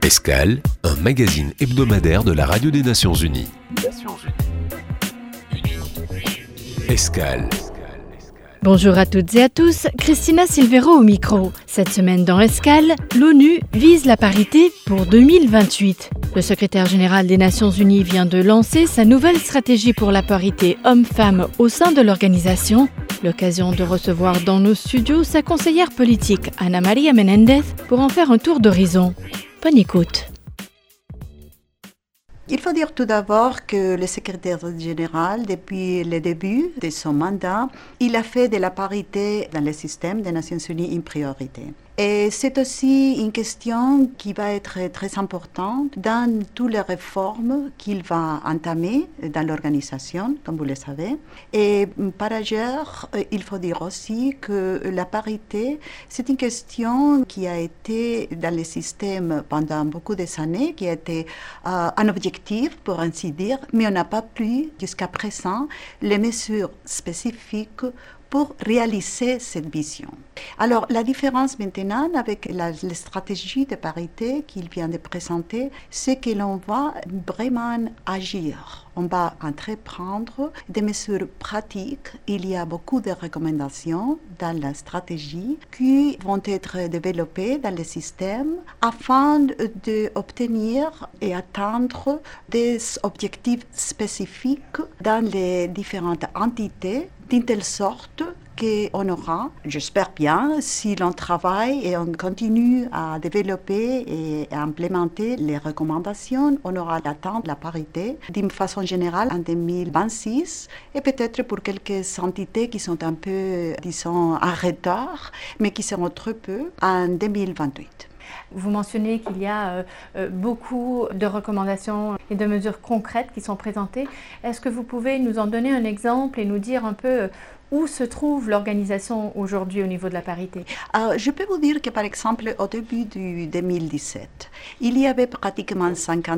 Escale, un magazine hebdomadaire de la Radio des Nations Unies. Escale. Bonjour à toutes et à tous, Christina Silvero au micro. Cette semaine dans Escale, l'ONU vise la parité pour 2028. Le secrétaire général des Nations Unies vient de lancer sa nouvelle stratégie pour la parité homme-femme au sein de l'organisation. L'occasion de recevoir dans nos studios sa conseillère politique, Ana María Menéndez, pour en faire un tour d'horizon. Bonne écoute. Il faut dire tout d'abord que le secrétaire général, depuis le début de son mandat, il a fait de la parité dans le système des Nations Unies une priorité. Et c'est aussi une question qui va être très importante dans toutes les réformes qu'il va entamer dans l'organisation, comme vous le savez. Et par ailleurs, il faut dire aussi que la parité, c'est une question qui a été dans le système pendant beaucoup d'années, qui a été un objectif, pour ainsi dire, mais on n'a pas pris jusqu'à présent les mesures spécifiques pour réaliser cette vision. Alors, la différence maintenant avec la stratégie de parité qu'il vient de présenter, c'est que l'on va vraiment agir. On va entreprendre des mesures pratiques. Il y a beaucoup de recommandations dans la stratégie qui vont être développées dans le système afin d'obtenir et atteindre des objectifs spécifiques dans les différentes entités d'une telle sorte qu'on aura, j'espère bien, si l'on travaille et on continue à développer et à implémenter les recommandations, on aura l'atteinte la parité d'une façon générale en 2026 et peut-être pour quelques entités qui sont un peu, disons, en retard, mais qui seront très peu en 2028. Vous mentionnez qu'il y a beaucoup de recommandations et de mesures concrètes qui sont présentées. Est-ce que vous pouvez nous en donner un exemple et nous dire un peu où se trouve l'organisation aujourd'hui au niveau de la parité? Je peux vous dire que, par exemple, au début du 2017, il y avait pratiquement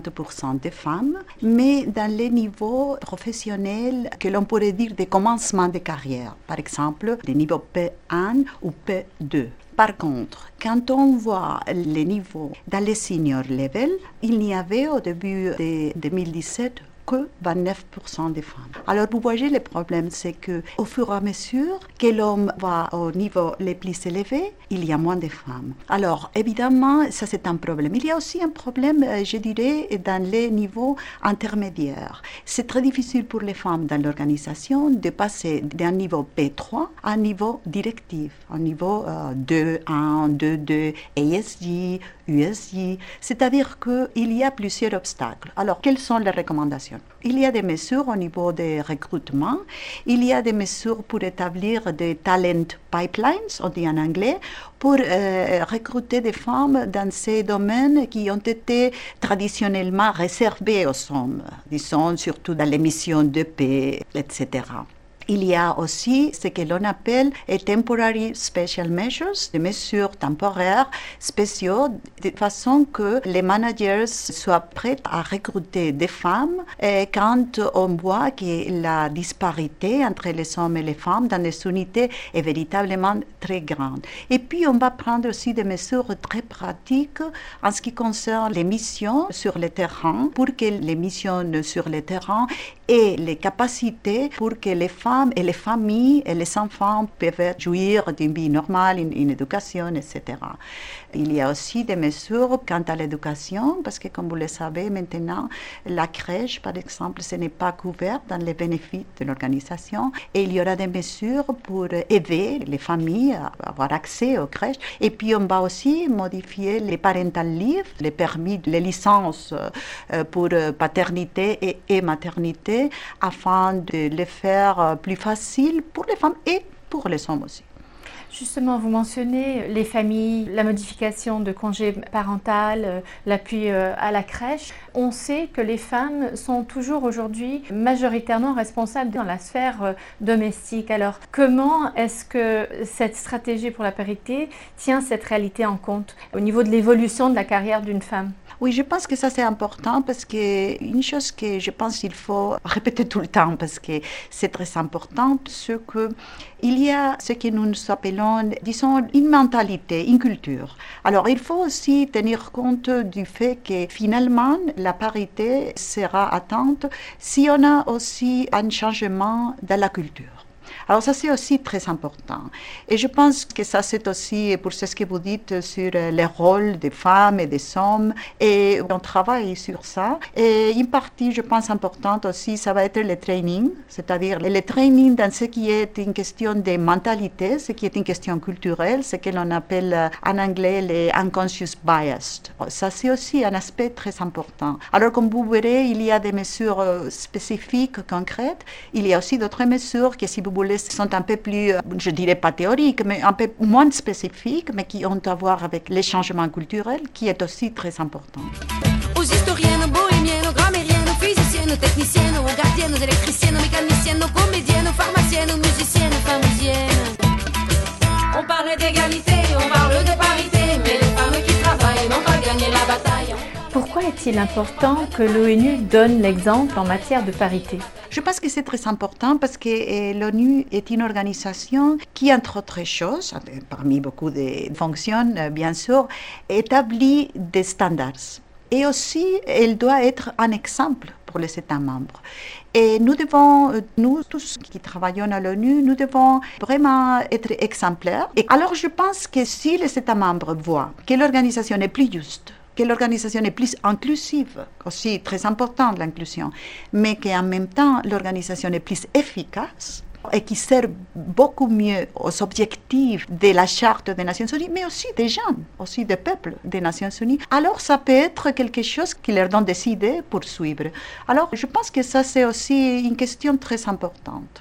50% de femmes, mais dans les niveaux professionnels que l'on pourrait dire des commencements de carrière, par exemple, les niveaux P1 ou P2. Par contre, quand on voit les niveaux dans les senior level, il n'y avait au début de 2017 que 29% des femmes. Alors vous voyez, le problème, c'est qu'au fur et à mesure que l'homme va au niveau les plus élevés, il y a moins de femmes. Alors évidemment, ça c'est un problème. Il y a aussi un problème, je dirais, dans les niveaux intermédiaires. C'est très difficile pour les femmes dans l'organisation de passer d'un niveau P3 à un niveau directif, un niveau 2-1, 2-2, ASJ, USJ. C'est-à-dire qu'il y a plusieurs obstacles. Alors, quelles sont les recommandations? Il y a des mesures au niveau des recrutements, il y a des mesures pour établir des talent pipelines, on dit en anglais, pour recruter des femmes dans ces domaines qui ont été traditionnellement réservés aux hommes, disons surtout dans les missions de paix, etc. Il y a aussi ce que l'on appelle temporary special measures, des mesures temporaires spéciaux, de façon que les managers soient prêts à recruter des femmes quand on voit que la disparité entre les hommes et les femmes dans les unités est véritablement très grande. Et puis on va prendre aussi des mesures très pratiques en ce qui concerne les missions sur le terrain, pour que les missions sur le terrain aient les capacités pour que les femmes et les familles et les enfants peuvent jouir d'une vie normale, une éducation, etc. Il y a aussi des mesures quant à l'éducation, parce que comme vous le savez maintenant, la crèche, par exemple, ce n'est pas couvert dans les bénéfices de l'organisation. Et il y aura des mesures pour aider les familles à avoir accès aux crèches. Et puis on va aussi modifier les parental leave, les permis, les licences pour paternité et maternité, afin de les faire plus facile pour les femmes et pour les hommes aussi. Justement, vous mentionnez les familles, la modification de congé parental, l'appui à la crèche. On sait que les femmes sont toujours aujourd'hui majoritairement responsables dans la sphère domestique. Alors, comment est-ce que cette stratégie pour la parité tient cette réalité en compte au niveau de l'évolution de la carrière d'une femme? Oui, je pense que ça c'est important parce que une chose que je pense qu'il faut répéter tout le temps parce que c'est très important, c'est que il y a ce que nous appelons, disons, une mentalité, une culture. Alors, il faut aussi tenir compte du fait que finalement, la parité sera atteinte si on a aussi un changement dans la culture. Alors ça, c'est aussi très important. Et je pense que ça, c'est aussi pour ce que vous dites sur les rôles des femmes et des hommes. Et on travaille sur ça. Et une partie, je pense, importante aussi, ça va être le training, c'est-à-dire le training dans ce qui est une question de mentalité, ce qui est une question culturelle, ce que l'on appelle en anglais les unconscious bias. Ça, c'est aussi un aspect très important. Alors, comme vous verrez, il y a des mesures spécifiques, concrètes. Il y a aussi d'autres mesures que, si vous voulez, sont un peu plus, je dirais pas théoriques, mais un peu moins spécifiques, mais qui ont à voir avec les changements culturels, qui est aussi très important. Aux historiennes, aux bohémiennes, aux grammairiennes, aux physiciennes, aux techniciennes, aux gardiennes, aux électriciennes, aux mécaniciennes, aux comédiennes, aux pharmaciennes, aux musiciennes, aux pharmaciennes. On parle d'égalité, on parle de parité, mais les femmes qui travaillent n'ont pas gagné la bataille. Pourquoi est-il important que l'ONU donne l'exemple en matière de parité ? Je pense que c'est très important parce que l'ONU est une organisation qui, entre autres choses, parmi beaucoup de fonctions, bien sûr, établit des standards. Et aussi, elle doit être un exemple pour les États membres. Et nous devons, nous tous qui travaillons à l'ONU, nous devons vraiment être exemplaires. Et alors, je pense que si les États membres voient que l'organisation est plus juste, que l'organisation est plus inclusive, aussi très importante l'inclusion, mais qu'en même temps l'organisation est plus efficace et qui sert beaucoup mieux aux objectifs de la Charte des Nations Unies, mais aussi des gens, aussi des peuples des Nations Unies. Alors ça peut être quelque chose qui leur donne des idées pour suivre. Alors je pense que ça c'est aussi une question très importante.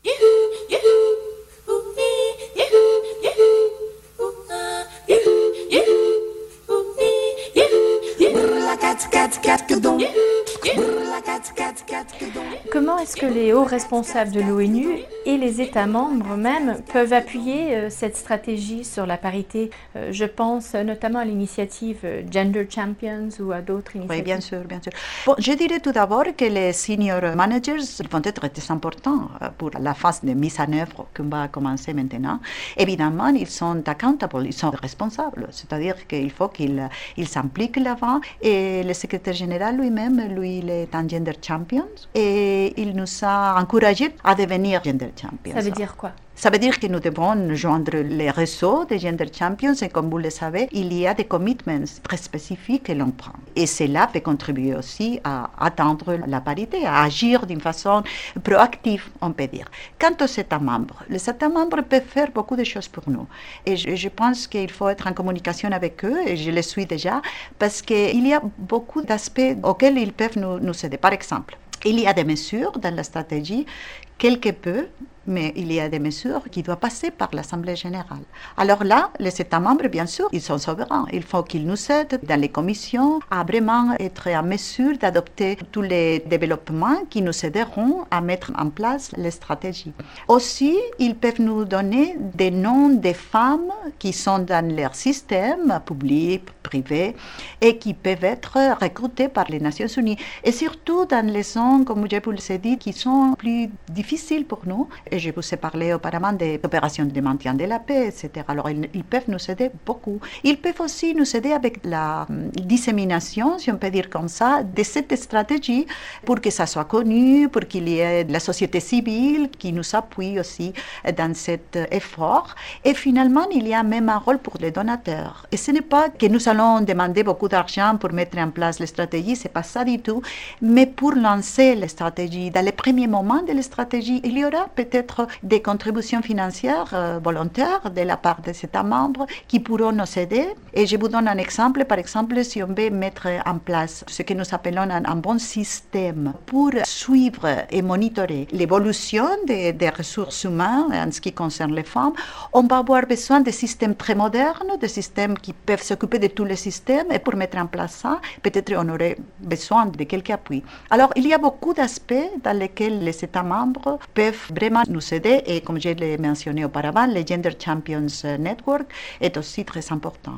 Comment est-ce que les hauts responsables de l'ONU et les États membres même peuvent appuyer cette stratégie sur la parité? Je pense notamment à l'initiative Gender Champions ou à d'autres initiatives. Oui, bien sûr, bien sûr. Bon, je dirais tout d'abord que les senior managers vont être très importants pour la phase de mise en œuvre qu'on va commencer maintenant. Évidemment, ils sont accountable, ils sont responsables, c'est-à-dire qu'il faut qu'ils s'impliquent là-bas. Et le secrétaire général lui-même, lui, il est un Gender Champion et il nous a encouragés à devenir Gender Champions. Ça veut dire quoi? Ça veut dire que nous devons joindre les réseaux des Gender Champions et comme vous le savez, il y a des commitments très spécifiques que l'on prend. Et cela peut contribuer aussi à atteindre la parité, à agir d'une façon proactive, on peut dire. Quant aux États membres, les États membres peuvent faire beaucoup de choses pour nous. Et je pense qu'il faut être en communication avec eux, et je le suis déjà, parce qu'il y a beaucoup d'aspects auxquels ils peuvent nous aider. Par exemple, il y a des mesures dans la stratégie, quelque peu, mais il y a des mesures qui doivent passer par l'Assemblée générale. Alors là, les États membres, bien sûr, ils sont souverains. Il faut qu'ils nous aident dans les commissions à vraiment être en mesure d'adopter tous les développements qui nous aideront à mettre en place les stratégies. Aussi, ils peuvent nous donner des noms des femmes qui sont dans leur système public, privé, et qui peuvent être recrutées par les Nations Unies. Et surtout dans les zones, comme je vous l'ai dit, qui sont plus difficiles pour nous. Et je vous ai parlé auparavant des opérations de maintien de la paix, etc. Alors, ils peuvent nous aider beaucoup. Ils peuvent aussi nous aider avec la dissémination, si on peut dire comme ça, de cette stratégie pour que ça soit connu, pour qu'il y ait la société civile qui nous appuie aussi dans cet effort. Et finalement, il y a même un rôle pour les donateurs. Et ce n'est pas que nous allons demander beaucoup d'argent pour mettre en place les stratégies, ce n'est pas ça du tout, mais pour lancer les stratégies. Dans les premiers moments de la stratégie, il y aura peut-être des contributions financières volontaires de la part des États membres qui pourront nous aider. Et je vous donne un exemple. Par exemple, si on veut mettre en place ce que nous appelons un bon système pour suivre et monitorer l'évolution des ressources humaines en ce qui concerne les femmes, on va avoir besoin de systèmes très modernes, de systèmes qui peuvent s'occuper de tous les systèmes. Et pour mettre en place ça, peut-être on aurait besoin de quelques appuis. Alors, il y a beaucoup d'aspects dans lesquels les États membres peuvent vraiment nous aider. Et comme je l'ai mentionné auparavant, le Gender Champions Network est aussi très important.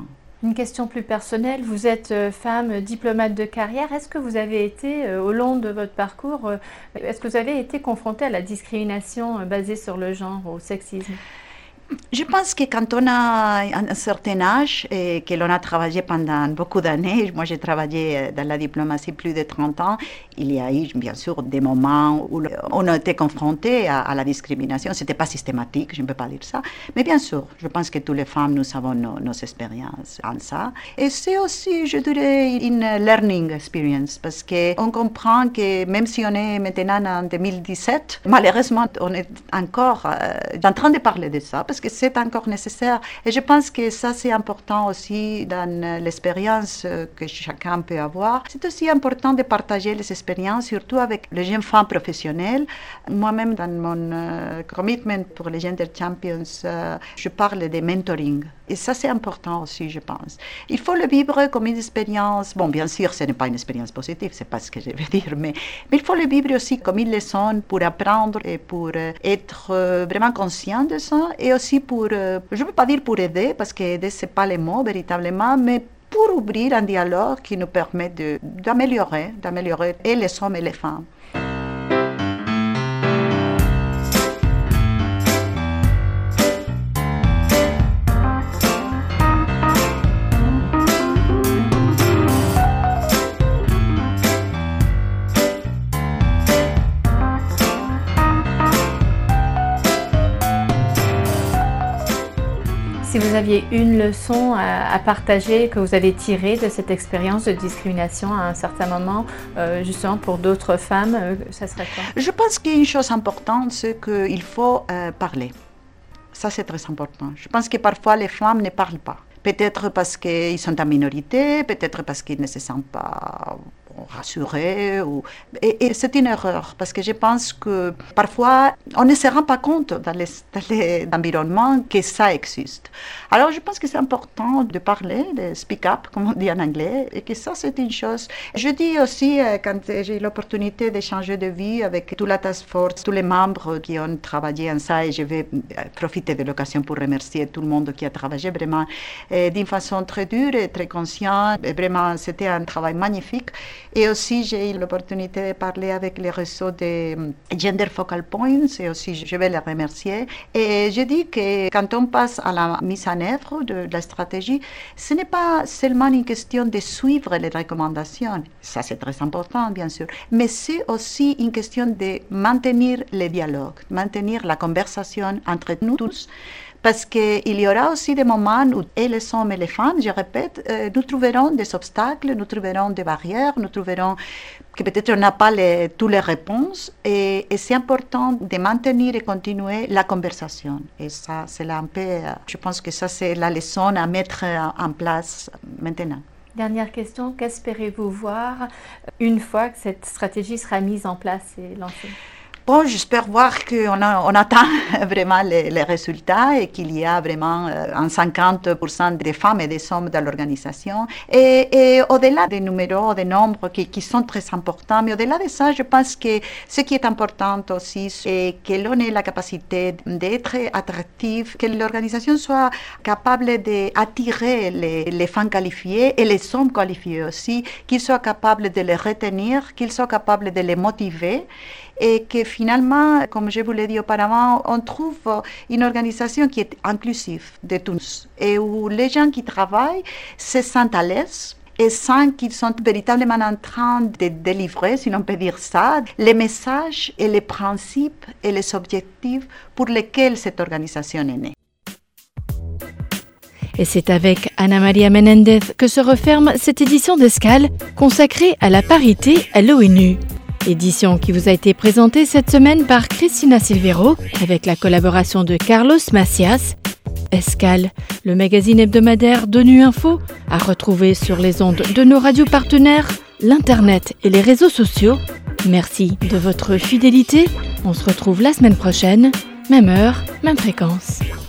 Une question plus personnelle, vous êtes femme diplomate de carrière. Est-ce que vous avez été, au long de votre parcours, est-ce que vous avez été confrontée à la discrimination basée sur le genre, au sexisme ? Je pense que quand on a un certain âge et que l'on a travaillé pendant beaucoup d'années, moi j'ai travaillé dans la diplomatie plus de 30 ans, il y a eu bien sûr des moments où on a été confronté à la discrimination. Ce n'était pas systématique, je ne peux pas dire ça, mais bien sûr, je pense que toutes les femmes, nous avons nos expériences en ça. Et c'est aussi, je dirais, une learning experience, parce qu'on comprend que même si on est maintenant en 2017, malheureusement, on est encore en train de parler de ça, parce que c'est encore nécessaire. Et je pense que ça, c'est important aussi dans l'expérience que chacun peut avoir. C'est aussi important de partager les expériences, surtout avec les jeunes femmes professionnelles. Moi-même, dans mon commitment pour les Gender Champions, je parle de mentoring. Et ça, c'est important aussi, je pense. Il faut le vivre comme une expérience. Bon, bien sûr, ce n'est pas une expérience positive, c'est pas ce que je veux dire, mais il faut le vivre aussi comme une leçon pour apprendre et pour être vraiment conscient de ça, et aussi pour, je ne veux pas dire pour aider, parce que aider, ce n'est pas le mot véritablement, mais pour ouvrir un dialogue qui nous permet d'améliorer et les hommes et les femmes. Si vous aviez une leçon à partager que vous avez tirée de cette expérience de discrimination à un certain moment, justement pour d'autres femmes, ça serait quoi? Je pense qu'une chose importante, c'est qu'il faut parler. Ça, c'est très important. Je pense que parfois, les femmes ne parlent pas. Peut-être parce qu'ils sont en minorité, peut-être parce qu'ils ne se sentent pas rassurés. Et c'est une erreur, parce que je pense que parfois, on ne se rend pas compte dans l'environnement que ça existe. Alors, je pense que c'est important de parler, de speak up, comme on dit en anglais, et que ça, c'est une chose. Je dis aussi, quand j'ai eu l'opportunité d'échanger de vie avec toute la task force, tous les membres qui ont travaillé en ça, et je vais profiter de l'occasion pour remercier tout le monde qui a travaillé vraiment d'une façon très dure et très consciente. Et vraiment, c'était un travail magnifique. Et aussi, j'ai eu l'opportunité de parler avec les réseaux de Gender Focal Points, et aussi, je vais les remercier. Et je dis que quand on passe à la mise en œuvre de la stratégie, ce n'est pas seulement une question de suivre les recommandations. Ça, c'est très important, bien sûr. Mais c'est aussi une question de maintenir le dialogue, maintenir la conversation entre nous tous. Parce qu'il y aura aussi des moments où et les hommes et les femmes, je répète, nous trouverons des obstacles, nous trouverons des barrières, nous trouverons que peut-être on n'a pas toutes les réponses. Et c'est important de maintenir et continuer la conversation. Et ça, c'est là un peu, je pense que ça, c'est la leçon à mettre en place maintenant. Dernière question, qu'espérez-vous voir une fois que cette stratégie sera mise en place et lancée? Bon, j'espère voir qu'on atteint vraiment les résultats et qu'il y a vraiment un 50% de femmes et des hommes dans l'organisation. Et au-delà des numéros, des nombres qui sont très importants, mais au-delà de ça, je pense que ce qui est important aussi, c'est que l'on ait la capacité d'être attractif, que l'organisation soit capable d'attirer les femmes qualifiées et les hommes qualifiés aussi, qu'ils soient capables de les retenir, qu'ils soient capables de les motiver. Et que finalement, comme je vous l'ai dit auparavant, on trouve une organisation qui est inclusive de tous et où les gens qui travaillent se sentent à l'aise et sentent qu'ils sont véritablement en train de délivrer, si l'on peut dire ça, les messages et les principes et les objectifs pour lesquels cette organisation est née. Et c'est avec Ana María Menéndez que se referme cette édition d'Escale consacrée à la parité à l'ONU. Édition qui vous a été présentée cette semaine par Cristina Silvero avec la collaboration de Carlos Macias. Escale, le magazine hebdomadaire d'ONU Info, à retrouver sur les ondes de nos radios partenaires, l'internet et les réseaux sociaux. Merci de votre fidélité. On se retrouve la semaine prochaine, même heure, même fréquence.